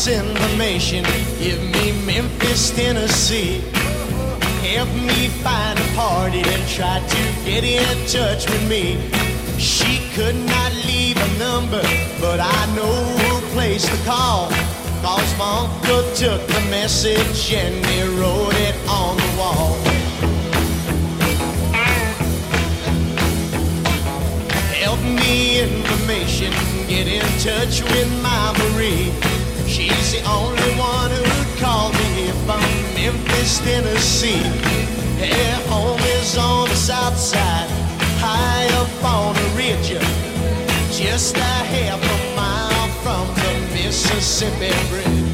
this information. Give me Memphis, Tennessee. Help me find a party that tried to get in touch with me. She could not leave a number, but I know who place to call. Cause my uncle took the message and he wrote it on the wall. Help me information, get in touch with my Marie. She's the only one who'd call me here from Memphis, Tennessee. Her home is on the south side, high up on a ridge, just a half a mile from the Mississippi Bridge.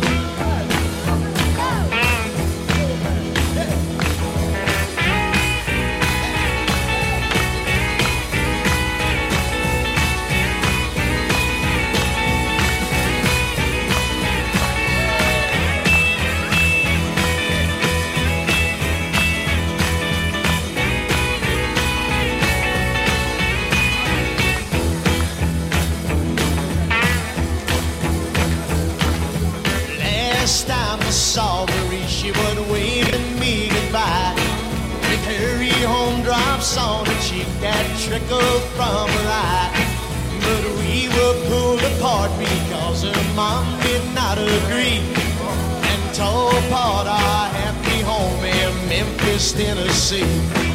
Last time I saw Marie, she was waving me goodbye, with hurry home drops on her cheek that trickled from her eye. But we were pulled apart because her mom did not agree, and tore apart our happy home in Memphis, Tennessee.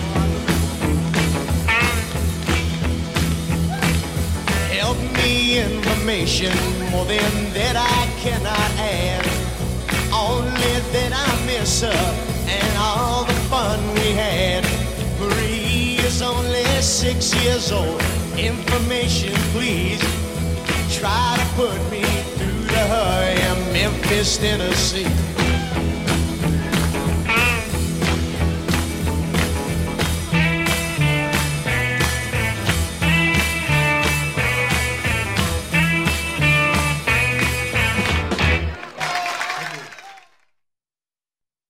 Help me information, more than that I cannot add. Only that I miss her and all the fun we had. Marie is only 6 years old. Information, please. Try to put me through to her in Memphis, Tennessee.